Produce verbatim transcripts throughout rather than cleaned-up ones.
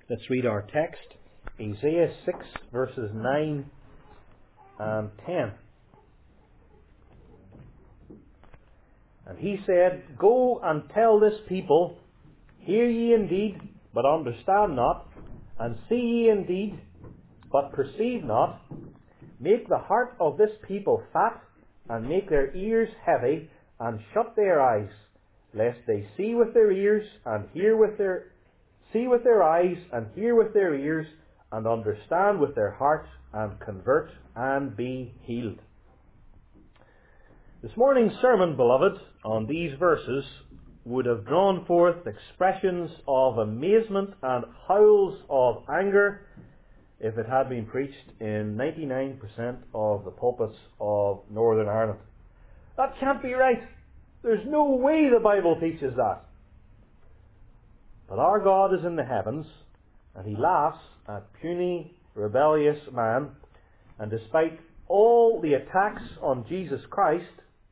Let's read our text, Isaiah six, verses nine and ten. And he said, Go and tell this people, Hear ye indeed, but understand not, and see ye indeed, but perceive not. Make the heart of this people fat, and make their ears heavy, and shut their eyes, lest they see with their ears, and hear with their see with their eyes, and hear with their ears, and understand with their heart, and convert, and be healed. This morning's sermon, beloved, on these verses would have drawn forth expressions of amazement and howls of anger if it had been preached in ninety-nine percent of the pulpits of Northern Ireland. That can't be right. There's no way the Bible teaches that. But our God is in the heavens, and He laughs at puny, rebellious man, and despite all the attacks on Jesus Christ,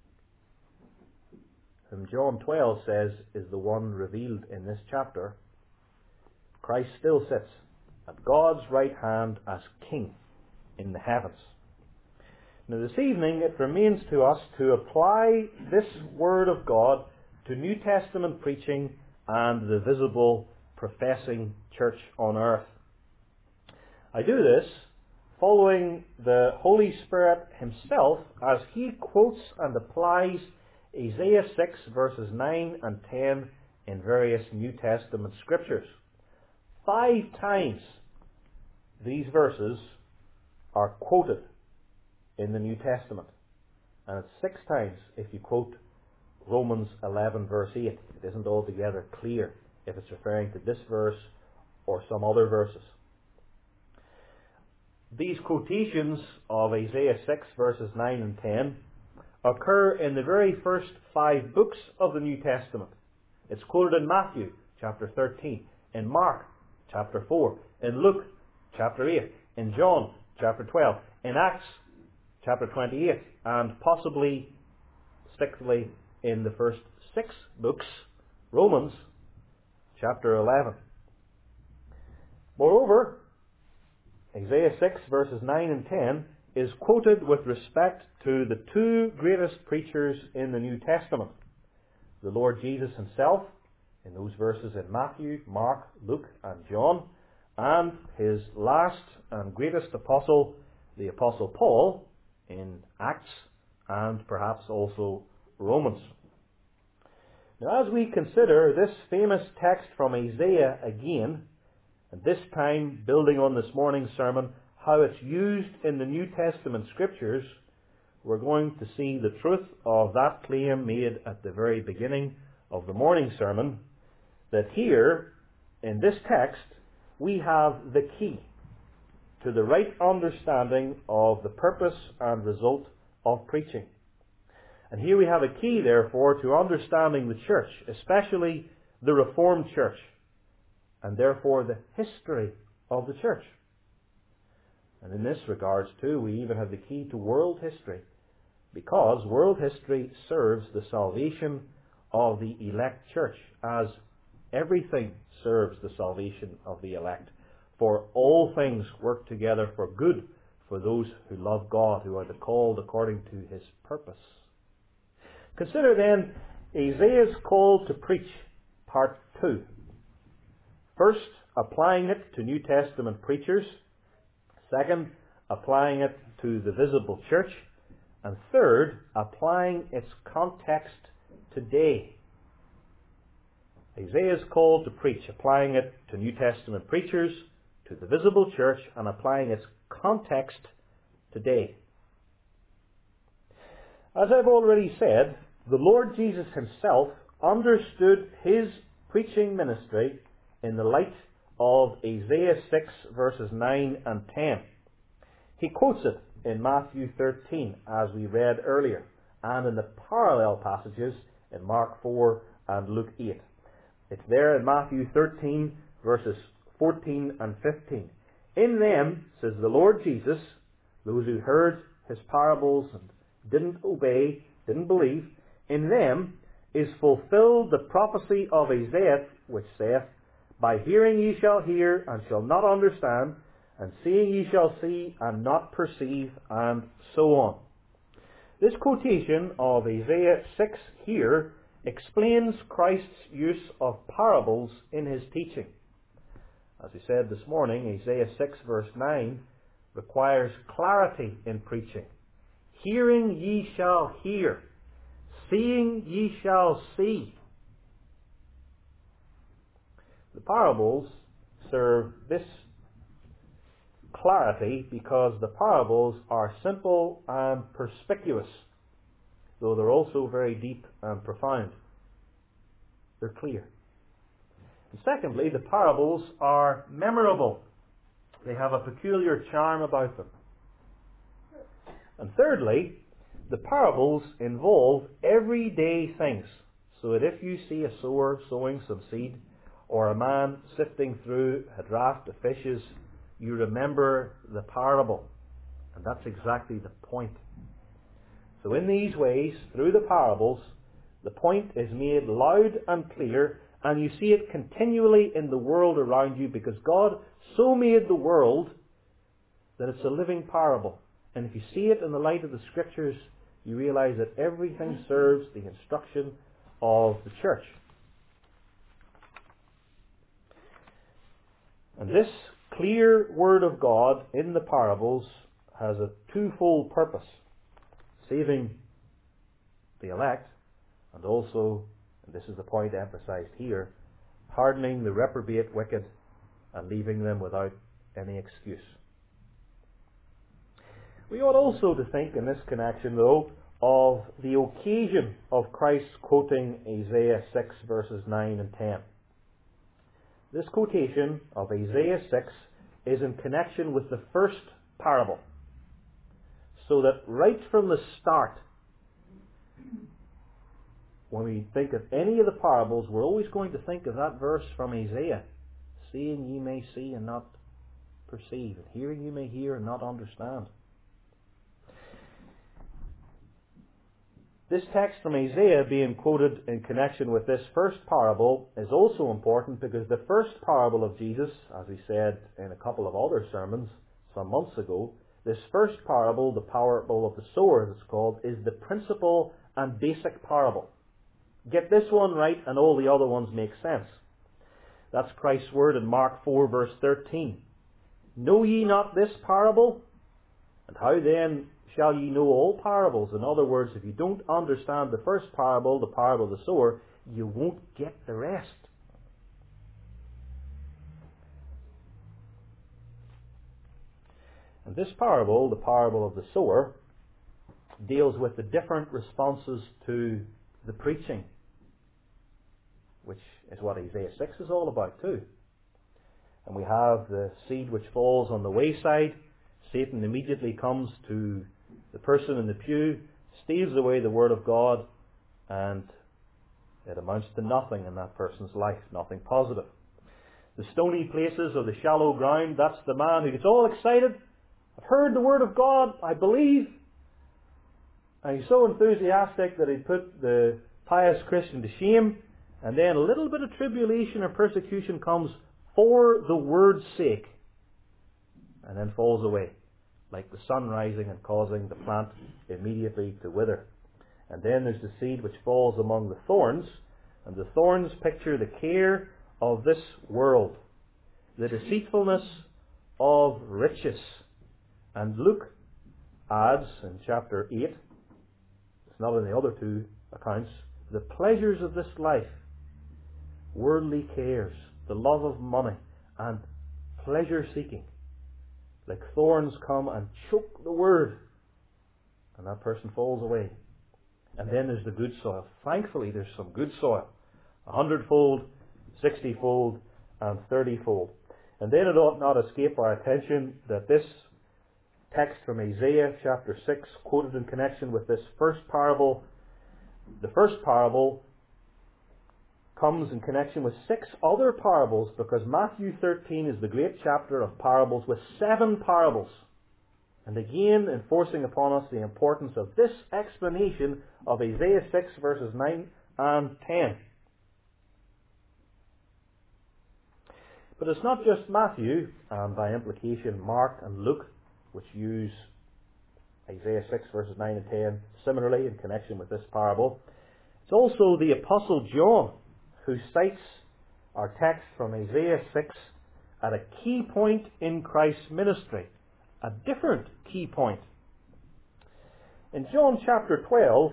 whom John twelve says is the one revealed in this chapter, Christ still sits at God's right hand as King in the heavens. Now this evening it remains to us to apply this Word of God to New Testament preaching and the visible professing church on earth. I do this following the Holy Spirit Himself as He quotes and applies Isaiah six verses nine and ten in various New Testament scriptures. Five times these verses are quoted in the New Testament, and it's six times if you quote Romans eleven verse eight. It isn't altogether clear if it's referring to this verse or some other verses. These quotations of Isaiah six verses nine and ten occur in the very first five books of the New Testament. It's quoted in Matthew chapter thirteen, in Mark chapter four, in Luke chapter eight, in John chapter twelve, in Acts chapter twenty-eight, and possibly, sixthly, in the first six books, Romans chapter eleven. Moreover, Isaiah six verses nine and ten is quoted with respect to the two greatest preachers in the New Testament, the Lord Jesus Himself, in those verses in Matthew, Mark, Luke, and John, and His last and greatest apostle, the Apostle Paul, in Acts and perhaps also Romans. Now, as we consider this famous text from Isaiah again, and this time building on this morning's sermon, how it's used in the New Testament scriptures, we're going to see the truth of that claim made at the very beginning of the morning sermon, that here, in this text, we have the key to the right understanding of the purpose and result of preaching. And here we have a key, therefore, to understanding the church, especially the Reformed church, and therefore the history of the church. And in this regards, too, we even have the key to world history, because world history serves the salvation of the elect church, as everything serves the salvation of the elect. For all things work together for good for those who love God, who are the called according to His purpose. Consider then Isaiah's call to preach, part two. First, applying it to New Testament preachers. Second, applying it to the visible church. And third, applying its context today. Isaiah's call to preach, applying it to New Testament preachers, to the visible church, and applying its context today. As I've already said, the Lord Jesus Himself understood His preaching ministry in the light of Isaiah six verses nine and ten. He quotes it in Matthew thirteen, as we read earlier, and in the parallel passages in Mark four and Luke eight. It's there in Matthew thirteen verses fourteen and fifteen. In them, says the Lord Jesus, those who heard His parables and didn't obey, didn't believe, in them is fulfilled the prophecy of Isaiah, which saith, By hearing ye shall hear, and shall not understand, and seeing ye shall see, and not perceive, and so on. This quotation of Isaiah six here explains Christ's use of parables in his teaching. As we said this morning, Isaiah six verse nine requires clarity in preaching. Hearing ye shall hear, seeing ye shall see. The parables serve this clarity because the parables are simple and perspicuous, though they're also very deep and profound. They're clear. And secondly, the parables are memorable. They have a peculiar charm about them. And thirdly, the parables involve everyday things, so that if you see a sower sowing some seed, or a man sifting through a draft of fishes, you remember the parable. And that's exactly the point. So in these ways, through the parables, the point is made loud and clear, and you see it continually in the world around you, because God so made the world that it's a living parable. And if you see it in the light of the Scriptures, you realize that everything serves the instruction of the church. And this clear Word of God in the parables has a twofold purpose: saving the elect, and also, and this is the point emphasized here, hardening the reprobate wicked and leaving them without any excuse. We ought also to think in this connection, though, of the occasion of Christ quoting Isaiah six verses nine and ten. This quotation of Isaiah six is in connection with the first parable. So that right from the start, when we think of any of the parables, we're always going to think of that verse from Isaiah. Seeing ye may see and not perceive, and hearing ye may hear and not understand. This text from Isaiah being quoted in connection with this first parable is also important, because the first parable of Jesus, as we said in a couple of other sermons some months ago, this first parable, the parable of the sower as it's called, is the principal and basic parable. Get this one right and all the other ones make sense. That's Christ's word in Mark four verse thirteen. Know ye not this parable? And how then shall ye know all parables? In other words, if you don't understand the first parable, the parable of the sower, you won't get the rest. And this parable, the parable of the sower, deals with the different responses to the preaching, which is what Isaiah six is all about too. And we have the seed which falls on the wayside. Satan immediately comes to the person in the pew, steals away the word of God, and it amounts to nothing in that person's life, nothing positive. The stony places or the shallow ground, that's the man who gets all excited. I've heard the word of God, I believe. And he's so enthusiastic that he put the pious Christian to shame, and then a little bit of tribulation or persecution comes for the word's sake, and then falls away, like the sun rising and causing the plant immediately to wither. And then there's the seed which falls among the thorns, and the thorns picture the care of this world, the deceitfulness of riches. And Luke adds in chapter eight, it's not in the other two accounts, the pleasures of this life, worldly cares, the love of money, and pleasure seeking, like thorns come and choke the word, and that person falls away. And then there's the good soil. Thankfully there's some good soil, a hundredfold, sixtyfold, and thirtyfold. And then it ought not escape our attention that this text from Isaiah chapter six, quoted in connection with this first parable, the first parable comes in connection with six other parables, because Matthew thirteen is the great chapter of parables with seven parables. And again, enforcing upon us the importance of this explanation of Isaiah six verses nine and ten. But it's not just Matthew, and by implication Mark and Luke, which use Isaiah six verses nine and ten similarly in connection with this parable. It's also the Apostle John who cites our text from Isaiah six at a key point in Christ's ministry, a different key point. In John chapter twelve,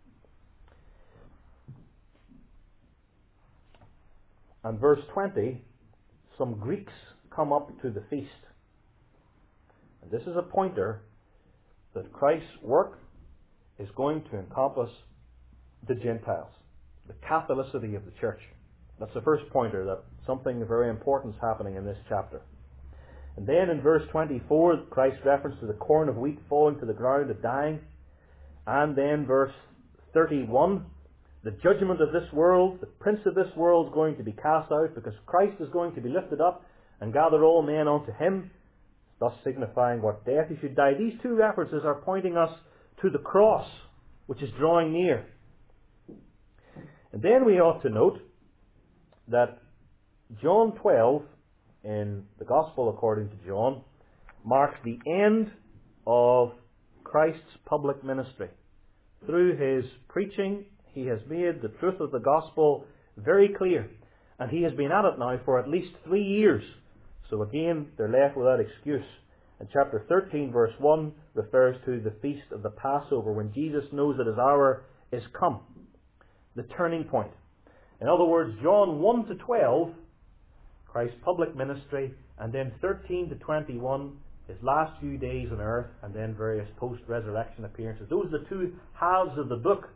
and verse twenty, some Greeks come up to the feast. And this is a pointer that Christ's work is going to encompass the Gentiles, the Catholicity of the church. That's the first pointer, that something very important is happening in this chapter. And then in verse twenty-four, Christ's reference to the corn of wheat falling to the ground and dying. And then verse thirty-one, the judgment of this world, the prince of this world is going to be cast out, because Christ is going to be lifted up and gather all men unto him, thus signifying what death he should die. These two references are pointing us to the cross, which is drawing near. And then we ought to note that John twelve, in the Gospel according to John, marks the end of Christ's public ministry. Through his preaching, he has made the truth of the Gospel very clear. And he has been at it now for at least three years. So again, they're left without excuse. And chapter thirteen, verse one, refers to the feast of the Passover, when Jesus knows that his hour is come. The turning point. In other words, John one to twelve, Christ's public ministry, and then thirteen to twenty-one, his last few days on earth, and then various post-resurrection appearances. Those are the two halves of the book.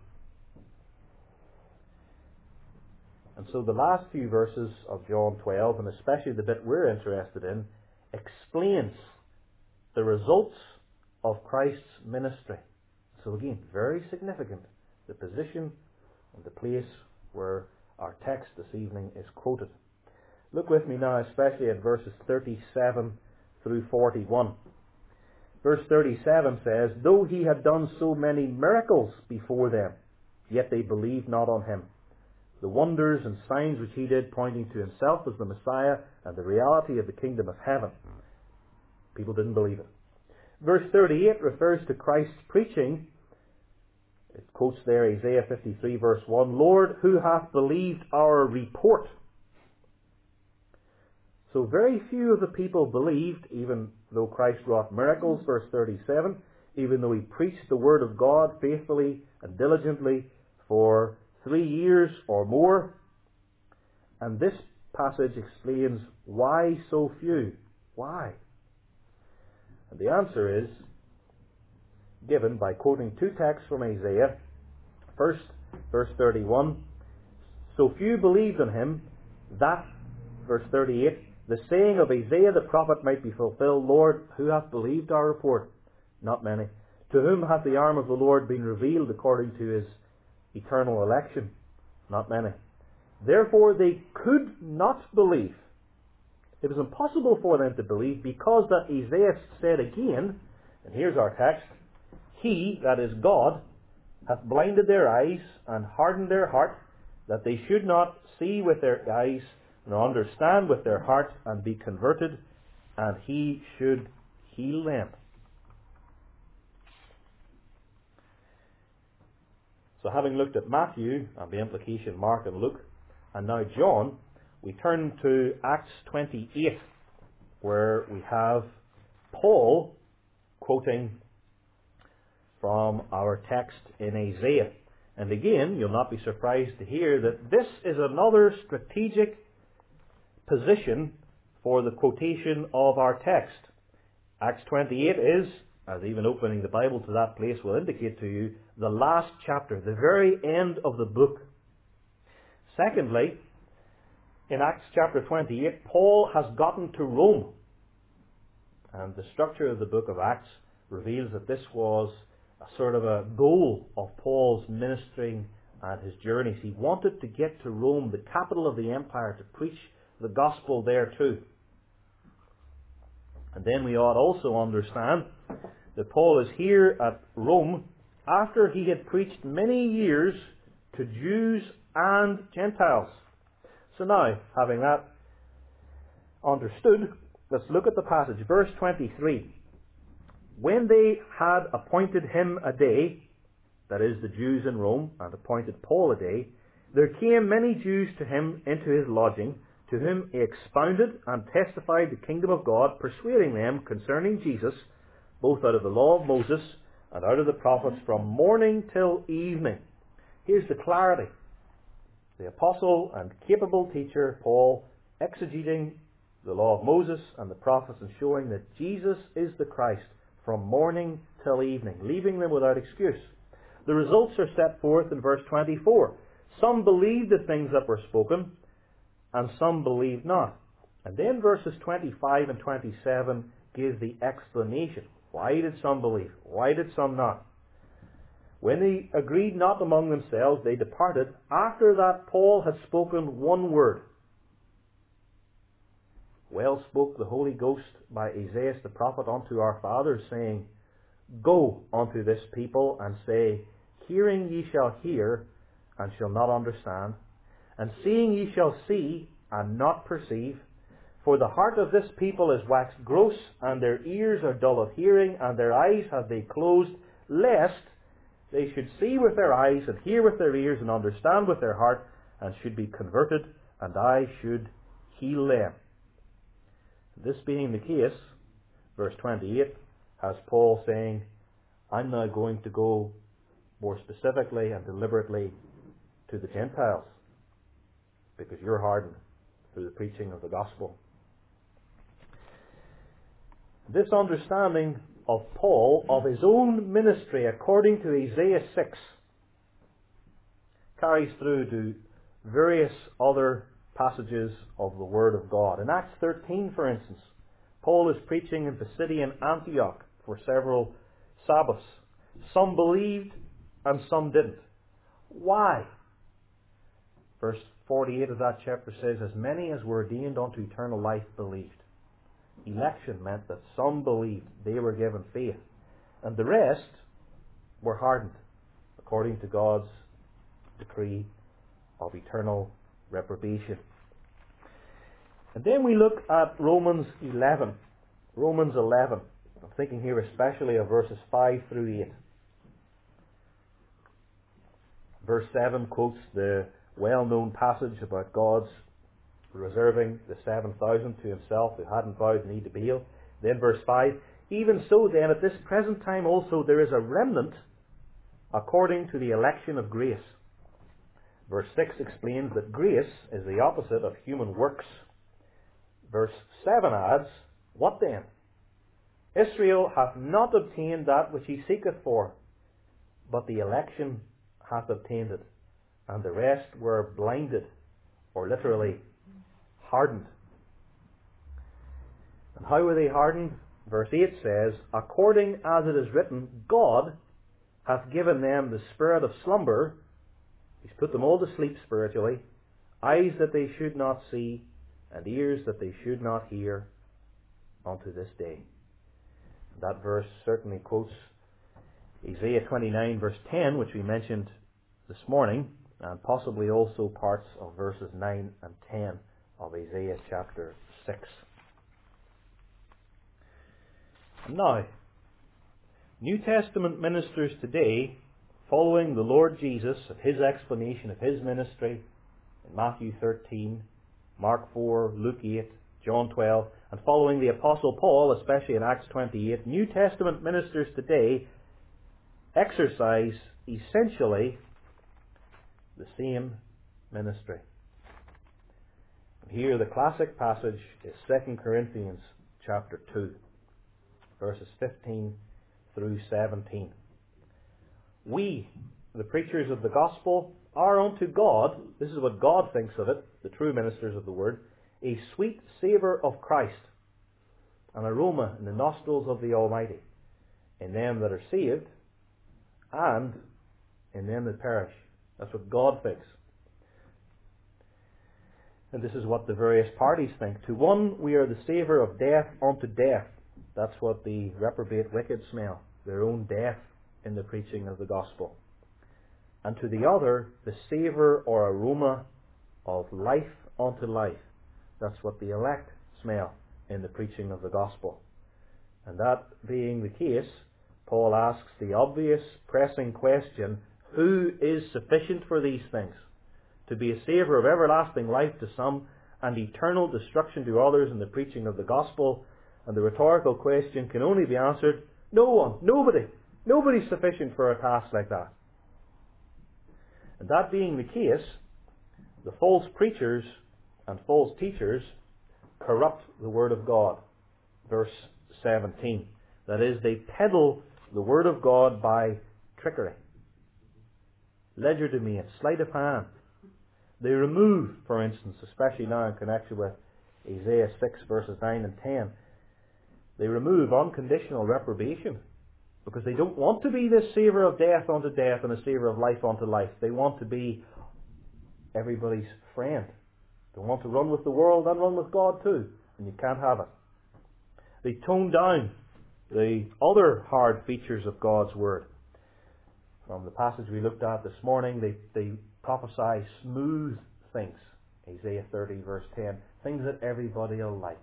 And so the last few verses of John twelve, and especially the bit we're interested in, explains the results of Christ's ministry. So again, very significant, the position and the place where our text this evening is quoted. Look with me now especially at verses thirty-seven through forty-one. Verse thirty-seven says, "Though he had done so many miracles before them, yet they believed not on him. The wonders and signs which he did, pointing to himself as the Messiah and the reality of the kingdom of heaven." People didn't believe it. Verse thirty-eight refers to Christ's preaching. It quotes there Isaiah fifty-three verse one, "Lord, who hath believed our report?" So very few of the people believed, even though Christ wrought miracles, verse thirty-seven, even though he preached the word of God faithfully and diligently for three years or more. And this passage explains why so few. Why? And the answer is given by quoting two texts from Isaiah. First, verse thirty-one, "So few believed in him, that," verse thirty-eight, "the saying of Isaiah the prophet might be fulfilled, Lord, who hath believed our report? Not many. To whom hath the arm of the Lord been revealed according to his eternal election? Not many. Therefore they could not believe." It was impossible for them to believe, because that Isaiah said again, and here's our text, "He," that is God, "hath blinded their eyes and hardened their heart, that they should not see with their eyes, nor understand with their heart, and be converted, and he should heal them." So having looked at Matthew, and the implication Mark and Luke, and now John, we turn to Acts twenty-eight, where we have Paul quoting from our text in Isaiah. And again, you'll not be surprised to hear that this is another strategic position for the quotation of our text. Acts twenty-eight is, as even opening the Bible to that place will indicate to you, the last chapter, the very end of the book. Secondly, in Acts chapter twenty-eight, Paul has gotten to Rome. And the structure of the book of Acts reveals that this was a sort of a goal of Paul's ministering and his journeys. He wanted to get to Rome, the capital of the empire, to preach the gospel there too. And then we ought also understand that Paul is here at Rome after he had preached many years to Jews and Gentiles. So now, having that understood, let's look at the passage. Verse twenty-three. When they had appointed him a day, that is, the Jews in Rome, and appointed Paul a day, there came many Jews to him into his lodging, to whom he expounded and testified the kingdom of God, persuading them concerning Jesus, both out of the law of Moses and out of the prophets, from morning till evening. Here's the clarity. The apostle and capable teacher, Paul, exegeting the law of Moses and the prophets and showing that Jesus is the Christ from morning till evening, leaving them without excuse. The results are set forth in verse twenty-four. Some believed the things that were spoken, and some believed not. And then verses twenty-five and twenty-seven give the explanation. Why did some believe? Why did some not? When they agreed not among themselves, they departed, after that Paul had spoken one word. Well spoke the Holy Ghost by Isaiah the prophet unto our fathers, saying, Go unto this people, and say, Hearing ye shall hear, and shall not understand, and seeing ye shall see, and not perceive. For the heart of this people is waxed gross, and their ears are dull of hearing, and their eyes have they closed, lest they should see with their eyes, and hear with their ears, and understand with their heart, and should be converted, and I should heal them. This being the case, verse twenty-eight has Paul saying, I'm now going to go more specifically and deliberately to the Gentiles, because you're hardened through the preaching of the gospel. This understanding of Paul, of his own ministry according to Isaiah six, carries through to various other passages of the Word of God. In Acts thirteen, for instance, Paul is preaching in Pisidian Antioch for several Sabbaths. Some believed and some didn't. Why? Verse forty-eight of that chapter says, As many as were ordained unto eternal life believed. Election meant that some believed, they were given faith, and the rest were hardened according to God's decree of eternal reprobation. And then we look at Romans eleven. Romans eleven. I'm thinking here especially of verses five through eight. Verse seven quotes the well-known passage about God's reserving the seven thousand to himself who hadn't bowed the knee to Baal. Then verse five, Even so then, at this present time also there is a remnant according to the election of grace. Verse six explains that grace is the opposite of human works. Verse seven adds, What then? Israel hath not obtained that which he seeketh for, but the election hath obtained it, and the rest were blinded, or literally hardened. And how were they hardened? Verse eight says, According as it is written, God hath given them the spirit of slumber. He's put them all to sleep spiritually, eyes that they should not see, and ears that they should not hear, unto this day. That verse certainly quotes Isaiah twenty-nine verse ten, which we mentioned this morning, and possibly also parts of verses nine and ten of Isaiah chapter six. Now, New Testament ministers today, following the Lord Jesus and his explanation of his ministry in Matthew thirteen, Mark four, Luke eight, John twelve, and following the Apostle Paul, especially in Acts twenty-eight, New Testament ministers today exercise essentially the same ministry. And here the classic passage is Second Corinthians chapter two, verses fifteen through seventeen. We, the preachers of the gospel, are unto God, this is what God thinks of it, the true ministers of the word, a sweet savour of Christ, an aroma in the nostrils of the Almighty, in them that are saved, and in them that perish. That's what God thinks. And this is what the various parties think. To one we are the savour of death unto death. That's what the reprobate wicked smell, their own death in the preaching of the gospel. And to the other, the savour or aroma of life unto life. That's what the elect smell in the preaching of the gospel. And that being the case, Paul asks the obvious, pressing question, who is sufficient for these things? To be a savour of everlasting life to some and eternal destruction to others in the preaching of the gospel. And the rhetorical question can only be answered, no one, nobody, nobody's sufficient for a task like that. And that being the case, the false preachers and false teachers corrupt the Word of God. Verse seventeen. That is, they peddle the Word of God by trickery, legerdemain, sleight of hand. They remove, for instance, especially now in connection with Isaiah six verses nine and ten, they remove unconditional reprobation because they don't want to be this savour of death unto death and a savour of life unto life. They want to be everybody's friend. They want to run with the world and run with God too, and you can't have it. They tone down the other hard features of God's Word. From the passage we looked at this morning, they, they prophesy smooth things. Isaiah thirty verse ten. Things that everybody will like.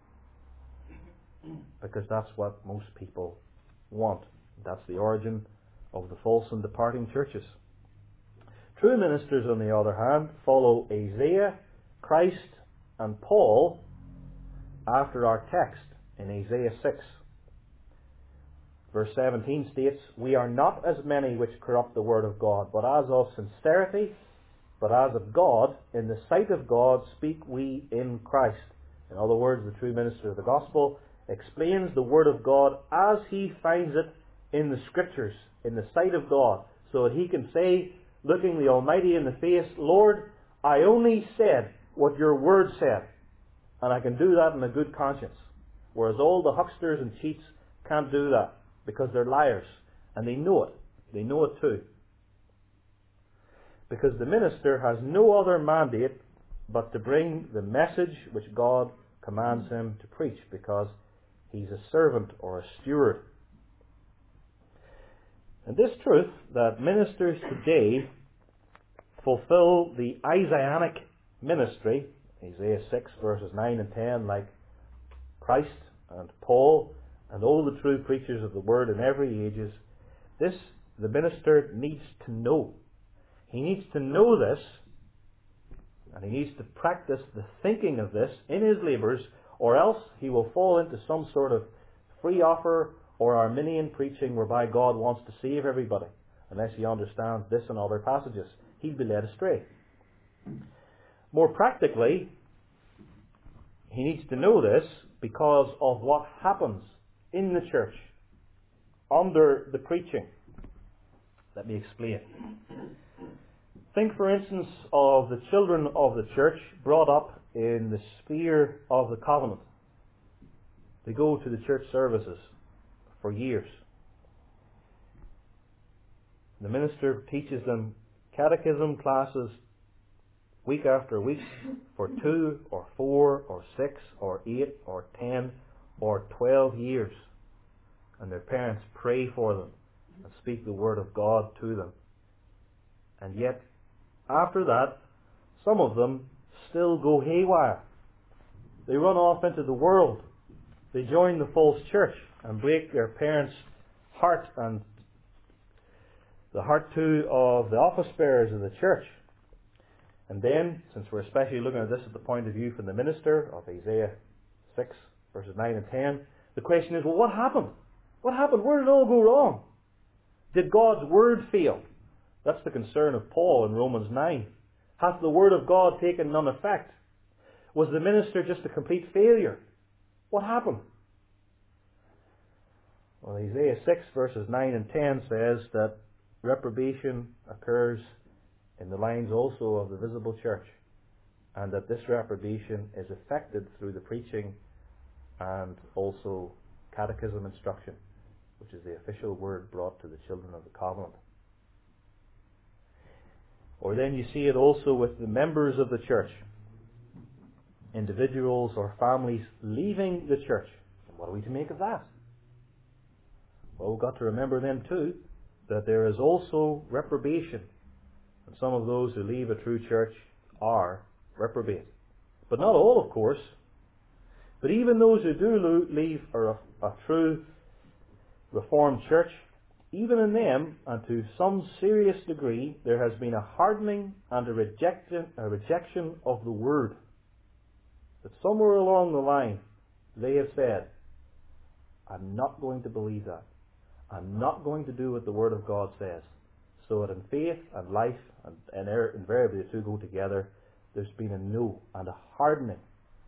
Because that's what most people want. That's the origin of the false and departing churches. True ministers, on the other hand, follow Isaiah, Christ, and Paul after our text in Isaiah six. Verse seventeen states, we are not as many which corrupt the word of God, but as of sincerity, but as of God, in the sight of God speak we in Christ. In other words, the true minister of the gospel explains the word of God as he finds it in the Scriptures, in the sight of God, so that he can say, looking the Almighty in the face, Lord, I only said what your word said, and I can do that in a good conscience. Whereas all the hucksters and cheats can't do that, because they're liars, and they know it. They know it too. Because the minister has no other mandate but to bring the message which God commands him to preach, because he's a servant or a steward. And this truth, that ministers today fulfill the Isaianic ministry, Isaiah six verses nine and ten, like Christ and Paul and all the true preachers of the word in every ages, this the minister needs to know. He needs to know this, and he needs to practice the thinking of this in his labours, or else he will fall into some sort of free offer or Arminian preaching whereby God wants to save everybody, unless he understands this and other passages. He'll be led astray. More practically, he needs to know this because of what happens in the church under the preaching. Let me explain. Think, for instance, of the children of the church brought up in the sphere of the covenant. They go to the church services for years. The minister teaches them catechism classes week after week for two or four or six or eight or ten or twelve years. And their parents pray for them and speak the word of God to them. And yet, after that, some of them still go haywire. They run off into the world. They join the false church and break their parents' heart and the heart too of the office bearers of the church. And then, since we're especially looking at this at the point of view from the minister of Isaiah six, verses nine and ten, the question is, well, what happened? What happened? Where did it all go wrong? Did God's word fail? That's the concern of Paul in Romans nine. Hath the word of God taken none effect? Was the minister just a complete failure? What happened? Well, Isaiah six verses nine and ten says that reprobation occurs in the lines also of the visible church, and that this reprobation is effected through the preaching and also catechism instruction, which is the official word brought to the children of the covenant. Or then you see it also with the members of the church, individuals or families leaving the church. And what are we to make of that? Well, we've got to remember then too that there is also reprobation. And some of those who leave a true church are reprobate. But not all, of course. But even those who do lo- leave a, a true Reformed church, even in them, and to some serious degree, there has been a hardening and a rejection, a rejection of the Word. That somewhere along the line, they have said, I'm not going to believe that. I'm not going to do what the Word of God says. So that in faith and life, and, and invariably the two go together, there's been a no and a hardening.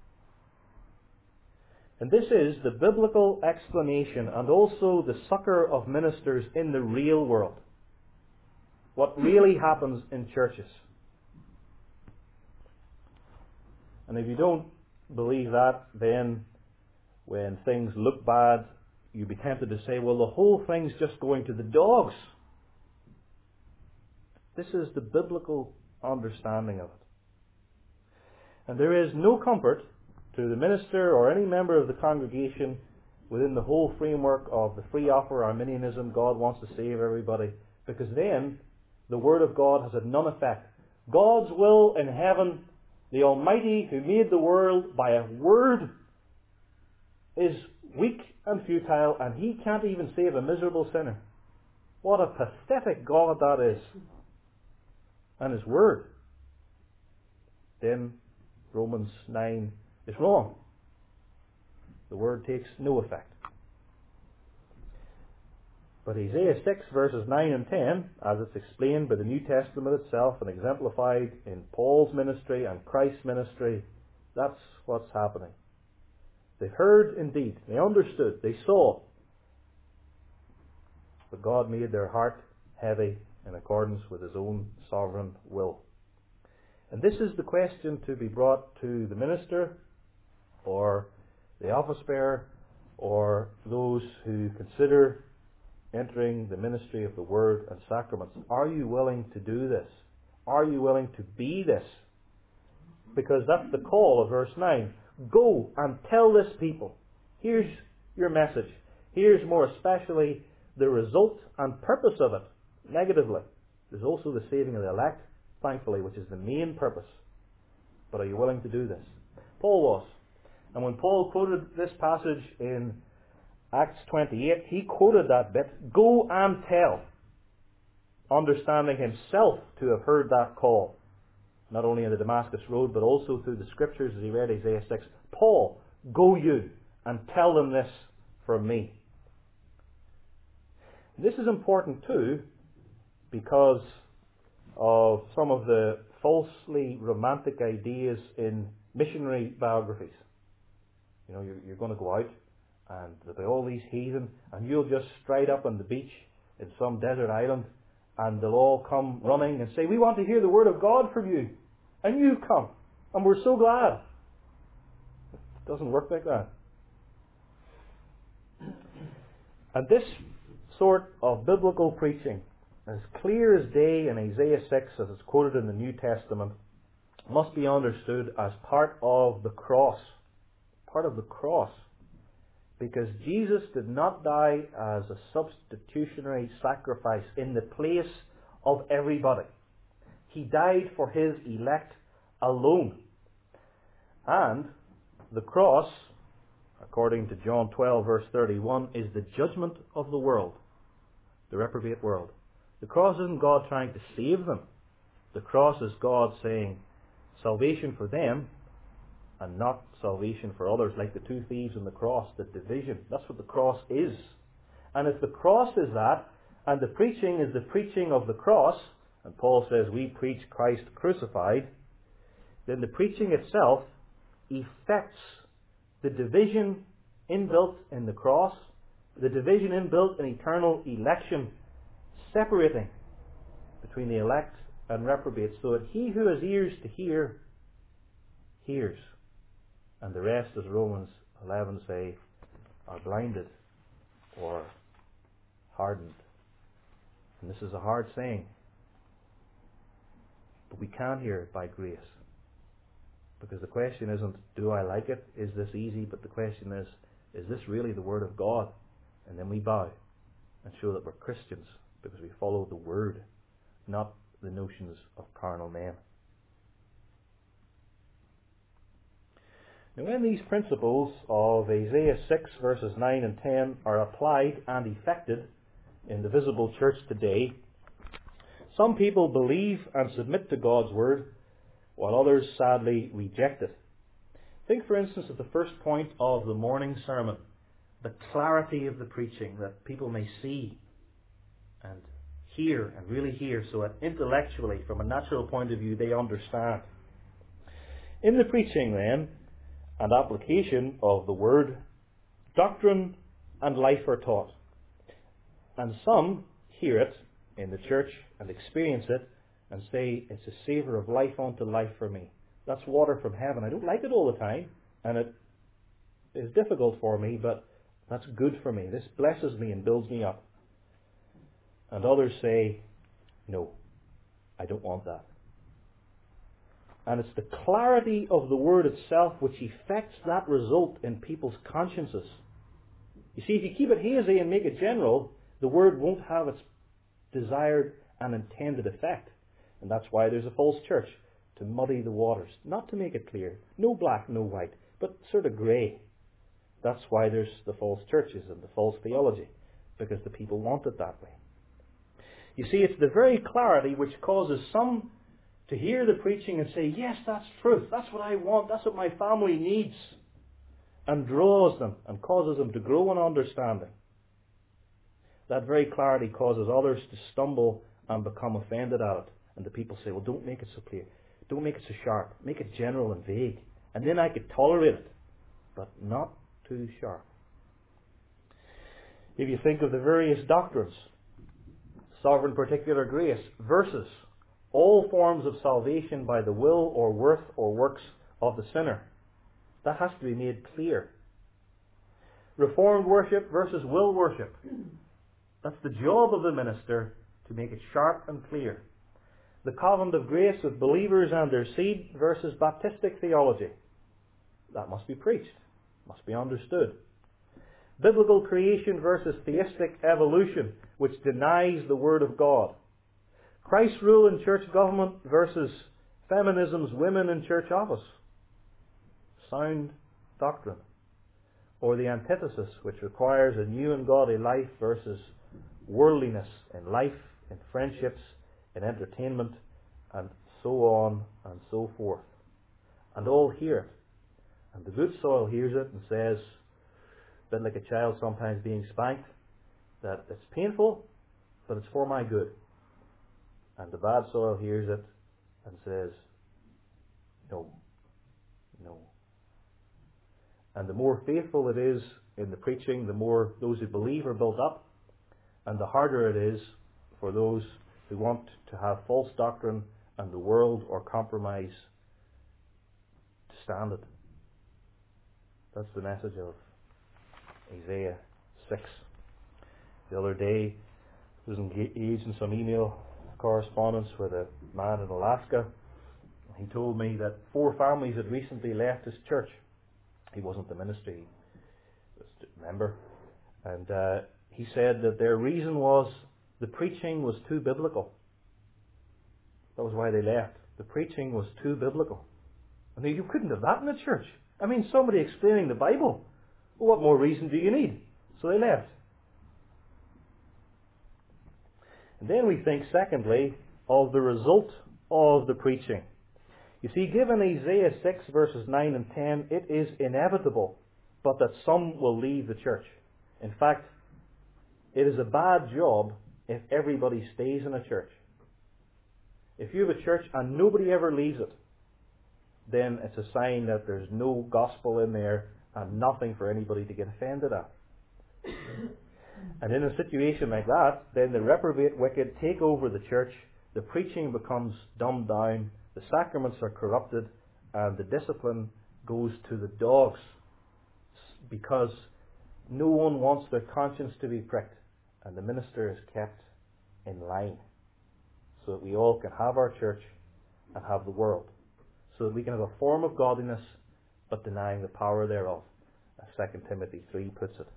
And this is the biblical explanation and also the succor of ministers in the real world. What really happens in churches. And if you don't believe that, then when things look bad, you'd be tempted to say, well, the whole thing's just going to the dogs. This is the biblical understanding of it. And there is no comfort to the minister or any member of the congregation within the whole framework of the free offer Arminianism, God wants to save everybody, because then the Word of God has had none effect. God's will in heaven, the Almighty who made the world by a word, is weak and futile, and He can't even save a miserable sinner. What a pathetic God that is. And His Word. Then Romans nine is wrong. The Word takes no effect. But Isaiah six verses nine and ten, as it's explained by the New Testament itself and exemplified in Paul's ministry and Christ's ministry, that's what's happening. They heard indeed, they understood, they saw, but God made their heart heavy in accordance with His own sovereign will. And this is the question to be brought to the minister or the office bearer or those who consider entering the ministry of the Word and sacraments. Are you willing to do this? Are you willing to be this? Because that's the call of verse nine. Go and tell this people. Here's your message. Here's more especially the result and purpose of it. Negatively, there's also the saving of the elect, thankfully, which is the main purpose. But are you willing to do this? Paul was. And when Paul quoted this passage in Acts twenty-eight, he quoted that bit, go and tell, understanding himself to have heard that call, not only in the Damascus Road, but also through the Scriptures as he read Isaiah six. Paul, go you and tell them this from me. This is important too, because of some of the falsely romantic ideas in missionary biographies. You know, you're, you're going to go out and there'll be all these heathen, and you'll just stride up on the beach in some desert island, and they'll all come running and say, we want to hear the Word of God from you. And you come. And we're so glad. It doesn't work like that. And this sort of biblical preaching, as clear as day in Isaiah six, as it's quoted in the New Testament, must be understood as part of the cross. Part of the cross. Because Jesus did not die as a substitutionary sacrifice in the place of everybody. He died for His elect alone. And the cross, according to John twelve verse thirty-one, is the judgment of the world. The reprobate world. The cross isn't God trying to save them. The cross is God saying salvation for them and not salvation for others, like the two thieves on the cross, the division. That's what the cross is. And if the cross is that, and the preaching is the preaching of the cross, and Paul says we preach Christ crucified, then the preaching itself effects the division inbuilt in the cross, the division inbuilt in eternal election, separating between the elect and reprobates, so that he who has ears to hear, hears. And the rest, as Romans eleven say, are blinded or hardened. And this is a hard saying. But we can hear it by grace. Because the question isn't, do I like it? Is this easy? But the question is, is this really the Word of God? And then we bow and show that we're Christians because we follow the Word, not the notions of carnal men. Now, when these principles of Isaiah six verses nine and ten are applied and effected in the visible church today, some people believe and submit to God's Word, while others sadly reject it. Think, for instance, of the first point of the morning sermon, the clarity of the preaching, that people may see and hear and really hear, so that intellectually, from a natural point of view, they understand. In the preaching, then, and application of the Word, doctrine and life are taught. And some hear it in the church and experience it and say, it's a savour of life unto life for me. That's water from heaven. I don't like it all the time, and it is difficult for me, but that's good for me. This blesses me and builds me up. And others say, no, I don't want that. And it's the clarity of the Word itself which effects that result in people's consciences. You see, if you keep it hazy and make it general, the Word won't have its desired and intended effect. And that's why there's a false church, to muddy the waters, not to make it clear. No black, no white, but sort of grey. That's why there's the false churches and the false theology, because the people want it that way. You see, it's the very clarity which causes some to hear the preaching and say, yes, that's truth, that's what I want, that's what my family needs, and draws them and causes them to grow in understanding. That very clarity causes others to stumble and become offended at it. And the people say, well, don't make it so clear. Don't make it so sharp. Make it general and vague. And then I could tolerate it, but not too sharp. If you think of the various doctrines, sovereign particular grace versus all forms of salvation by the will or worth or works of the sinner, that has to be made clear. Reformed worship versus will worship. That's the job of the minister, to make it sharp and clear. The covenant of grace with believers and their seed versus Baptistic theology. That must be preached, must be understood. Biblical creation versus theistic evolution, which denies the Word of God. Christ's rule in church government versus feminism's women in church office. Sound doctrine. Or the antithesis, which requires a new and godly life versus worldliness in life, in friendships, in entertainment, and so on and so forth. And all hear it. And the good soil hears it and says, a bit like a child sometimes being spanked, that it's painful, but it's for my good. And the bad soil hears it and says, no, no. And the more faithful it is in the preaching, the more those who believe are built up, and the harder it is for those who want to have false doctrine and the world or compromise to stand it. That's the message of Isaiah six. The other day, I was engaged in some email correspondence with a man in Alaska. He told me that four families had recently left his church. He wasn't the minister, he was a member. And uh, he said that their reason was the preaching was too biblical. That was why they left. The preaching was too biblical. I mean, you couldn't have that in a church. I mean, somebody explaining the Bible. Well, what more reason do you need? So they left. And then we think, secondly, of the result of the preaching. You see, given Isaiah six verses nine and ten, it is inevitable, but that some will leave the church. In fact, it is a bad job if everybody stays in a church. If you have a church and nobody ever leaves it, then it's a sign that there's no gospel in there and nothing for anybody to get offended at. And in a situation like that, then the reprobate wicked take over the church, the preaching becomes dumbed down, the sacraments are corrupted, and the discipline goes to the dogs, because no one wants their conscience to be pricked, and the minister is kept in line, so that we all can have our church and have the world, so that we can have a form of godliness, but denying the power thereof, as Second Timothy three puts it.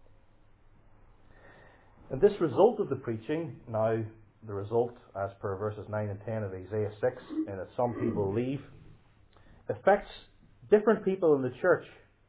And this result of the preaching, now the result as per verses nine and ten of Isaiah six, in that some people leave, affects different people in the church,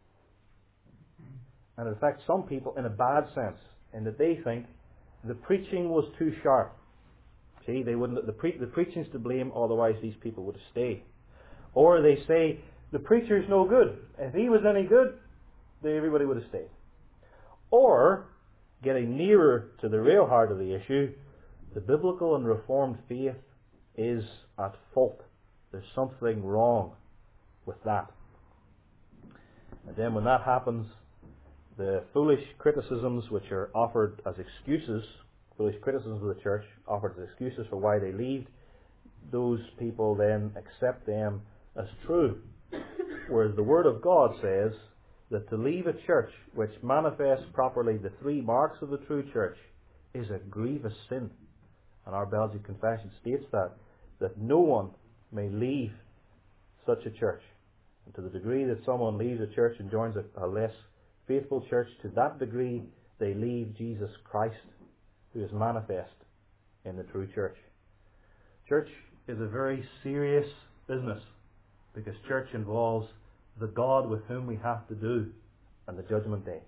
and it affects some people in a bad sense, in that they think the preaching was too sharp. See, they wouldn't. The, pre, the preaching's to blame, otherwise these people would have stayed. Or they say the preacher's no good. If he was any good, then everybody would have stayed. Or, getting nearer to the real heart of the issue, the biblical and Reformed faith is at fault. There's something wrong with that. And then when that happens, the foolish criticisms which are offered as excuses, foolish criticisms of the church offered as excuses for why they leave, those people then accept them as true. Whereas the Word of God says that to leave a church which manifests properly the three marks of the true church is a grievous sin. And our Belgian Confession states that, that no one may leave such a church. And to the degree that someone leaves a church and joins a, a less faithful church, to that degree they leave Jesus Christ, who is manifest in the true church. Church is a very serious business, because church involves the God with whom we have to do on the judgment day.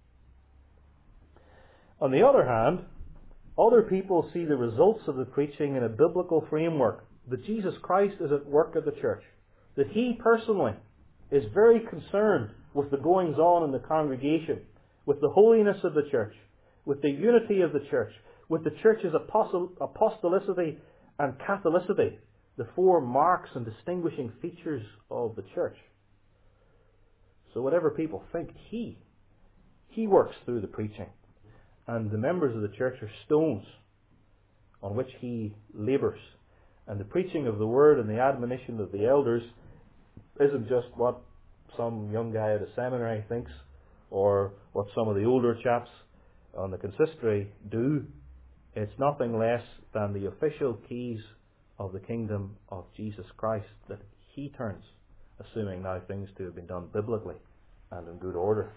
On the other hand, other people see the results of the preaching in a biblical framework, that Jesus Christ is at work at the church, that He personally is very concerned with the goings on in the congregation, with the holiness of the church, with the unity of the church, with the church's apostle, apostolicity and catholicity, the four marks and distinguishing features of the church. So whatever people think, He, He works through the preaching. And the members of the church are stones on which He labours. And the preaching of the Word and the admonition of the elders isn't just what some young guy at a seminary thinks, or what some of the older chaps on the consistory do. It's nothing less than the official keys of the kingdom of Jesus Christ that He turns, assuming now things to have been done biblically and in good order.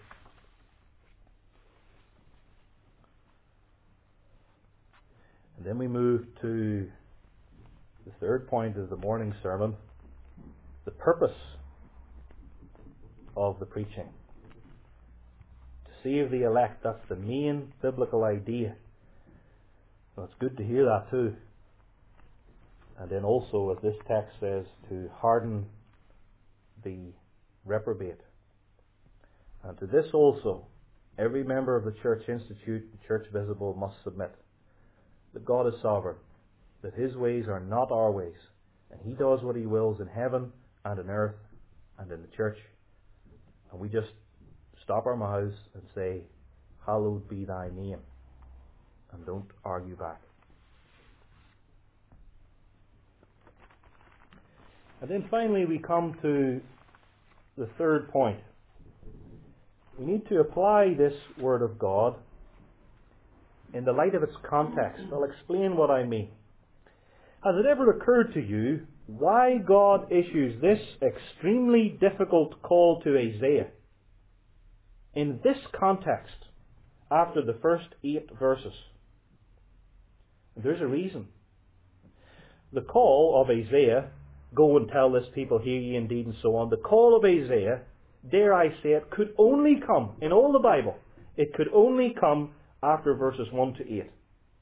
And then we move to the third point of the morning sermon, the purpose of the preaching. To save the elect, that's the main biblical idea. Well, it's good to hear that too. And then also, as this text says, to harden the reprobate. And to this also, every member of the Church Institute, the Church Visible, must submit. That God is sovereign, that His ways are not our ways, and He does what He wills in heaven and in earth and in the church. And we just stop our mouths and say, hallowed be Thy name, and don't argue back. And then finally we come to the third point. We need to apply this Word of God in the light of its context. I'll explain what I mean. Has it ever occurred to you why God issues this extremely difficult call to Isaiah in this context after the first eight verses? There's a reason. The call of Isaiah, go and tell this people, hear ye indeed, and so on. The call of Isaiah, dare I say it, could only come, in all the Bible, it could only come after verses one to eight.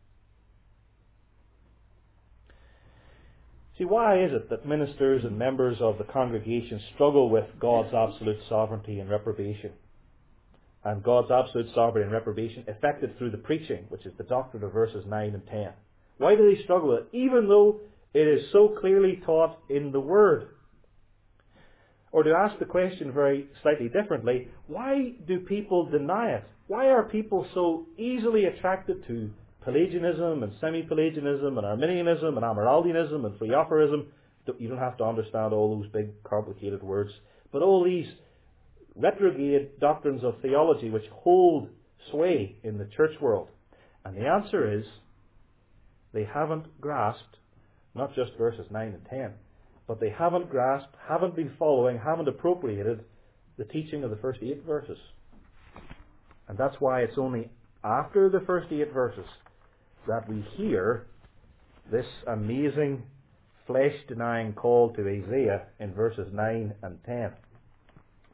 See, why is it that ministers and members of the congregation struggle with God's absolute sovereignty and reprobation? And God's absolute sovereignty and reprobation effected through the preaching, which is the doctrine of verses nine and ten. Why do they struggle with it, even though it is so clearly taught in the Word? Or to ask the question very slightly differently, why do people deny it? Why are people so easily attracted to Pelagianism and semi-Pelagianism and Arminianism and Amyraldianism and Theophorism? You don't have to understand all those big complicated words, but all these retrograde doctrines of theology which hold sway in the church world. And the answer is, they haven't grasped not just verses nine and ten, but they haven't grasped, haven't been following, haven't appropriated the teaching of the first eight verses. And that's why it's only after the first eight verses that we hear this amazing flesh-denying call to Isaiah in verses nine and ten.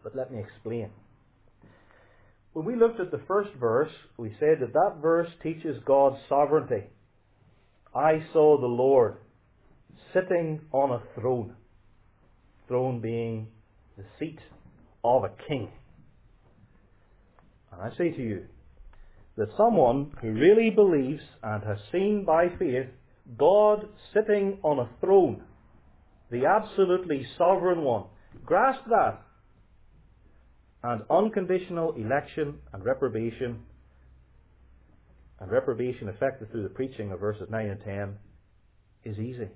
But let me explain. When we looked at the first verse, we said that that verse teaches God's sovereignty. I saw the Lord sitting on a throne. Throne being the seat of a king. And I say to you that someone who really believes and has seen by faith God sitting on a throne, the absolutely sovereign one, grasp that, and unconditional election and reprobation, and reprobation effected through the preaching of verses nine and ten, is easy.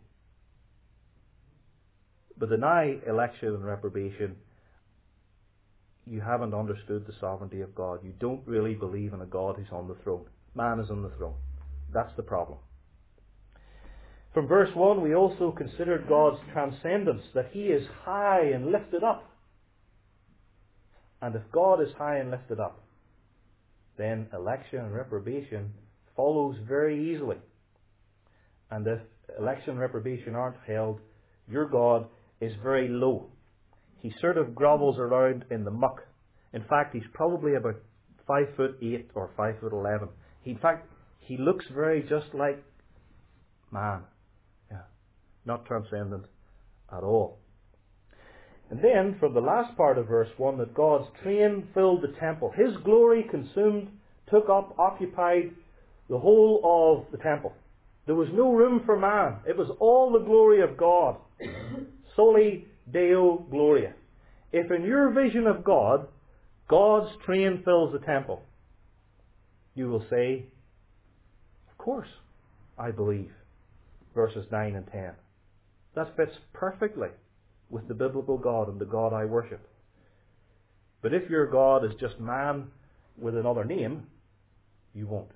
But deny election and reprobation, you haven't understood the sovereignty of God. You don't really believe in a God who's on the throne. Man is on the throne. That's the problem. From verse one, we also considered God's transcendence, that He is high and lifted up. And if God is high and lifted up, then election and reprobation follows very easily. And if election and reprobation aren't held, your God is very low. He sort of grovels around in the muck. In fact, he's probably about five foot eight or five foot eleven. He, in fact, he looks very just like man. Yeah, not transcendent at all. And then, from the last part of verse one, that God's train filled the temple. His glory consumed, took up, occupied the whole of the temple. There was no room for man. It was all the glory of God. Soli Deo Gloria. If in your vision of God, God's train fills the temple, you will say, of course, I believe. Verses nine and ten. That fits perfectly with the biblical God and the God I worship. But if your God is just man with another name, you won't.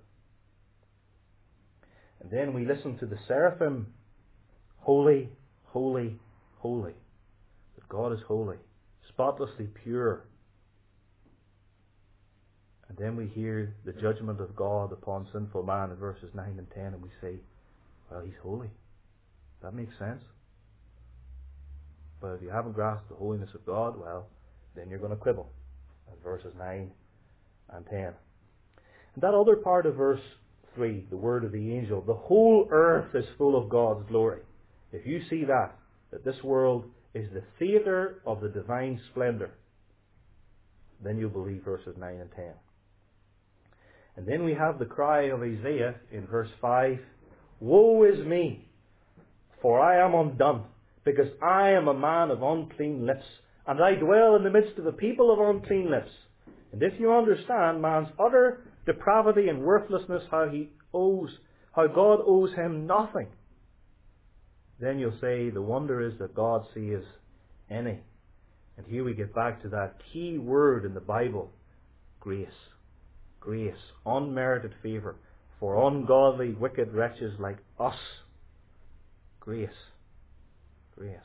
And then we listen to the seraphim, holy, holy, holy. That God is holy, spotlessly pure. And then we hear the judgment of God upon sinful man in verses nine and ten, and we say, well, He's holy. That makes sense. But if you haven't grasped the holiness of God, well, then you're going to quibble at verses nine and ten. And that other part of verse three, the word of the angel, the whole earth is full of God's glory. If you see that, that this world is the theatre of the divine splendour, then you'll believe verses nine and ten. And then we have the cry of Isaiah in verse five, woe is me, for I am undone, because I am a man of unclean lips, and I dwell in the midst of a people of unclean lips. And if you understand man's utter depravity and worthlessness, how he owes, how God owes him nothing, then you'll say the wonder is that God sees any. And here we get back to that key word in the Bible, grace. Grace, unmerited favour for ungodly, wicked wretches like us. Grace. Grace.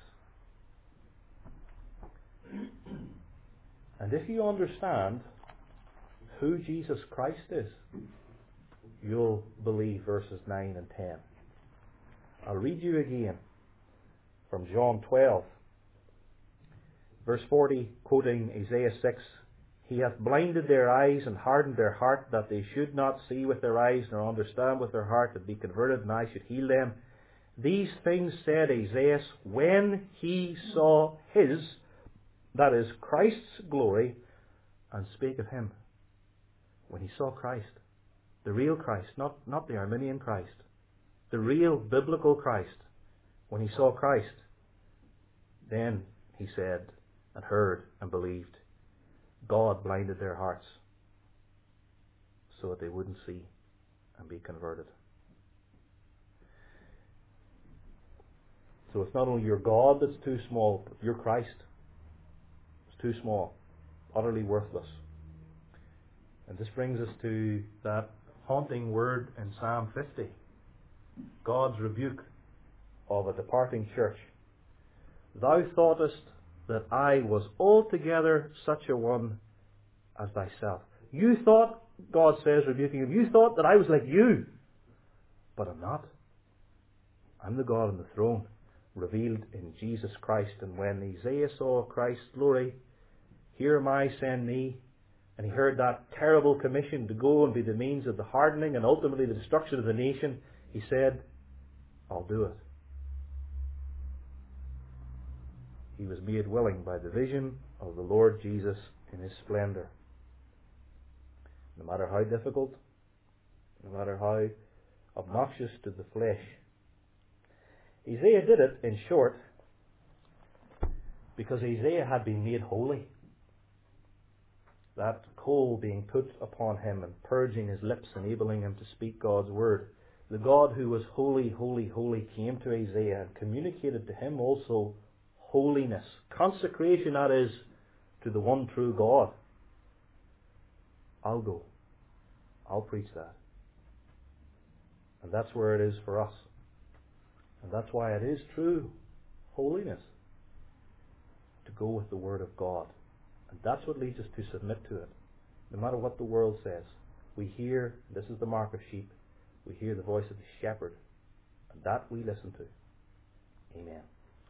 And if you understand who Jesus Christ is, you'll believe verses nine and ten. I'll read you again from John twelve. Verse forty, quoting Isaiah six, He hath blinded their eyes and hardened their heart, that they should not see with their eyes, nor understand with their heart, and be converted, and I should heal them. These things said Isaiah when he saw his, that is, Christ's glory, and spake of him. When he saw Christ, the real Christ, not, not the Arminian Christ, the real biblical Christ, when he saw Christ, then he said and heard and believed. God blinded their hearts so that they wouldn't see and be converted. So it's not only your God that's too small, but your Christ is too small, utterly worthless. And this brings us to that haunting word in Psalm fifty, God's rebuke of a departing church. Thou thoughtest that I was altogether such a one as thyself. You thought, God says, rebuking him, you thought that I was like you, but I'm not. I'm the God on the throne, revealed in Jesus Christ. And when Isaiah saw Christ's glory, Here am I, send me. And he heard that terrible commission to go and be the means of the hardening and ultimately the destruction of the nation. He said, I'll do it. He was made willing by the vision of the Lord Jesus in his splendour. No matter how difficult, no matter how obnoxious to the flesh. Isaiah did it, in short, because Isaiah had been made holy. That coal being put upon him and purging his lips, enabling him to speak God's word. The God who was holy, holy, holy came to Isaiah and communicated to him also holiness. Consecration, that is, to the one true God. I'll go. I'll preach that. And that's where it is for us. And that's why it is true holiness to go with the Word of God. And that's what leads us to submit to it. No matter what the world says, we hear, this is the mark of sheep, we hear the voice of the shepherd, and that we listen to. Amen.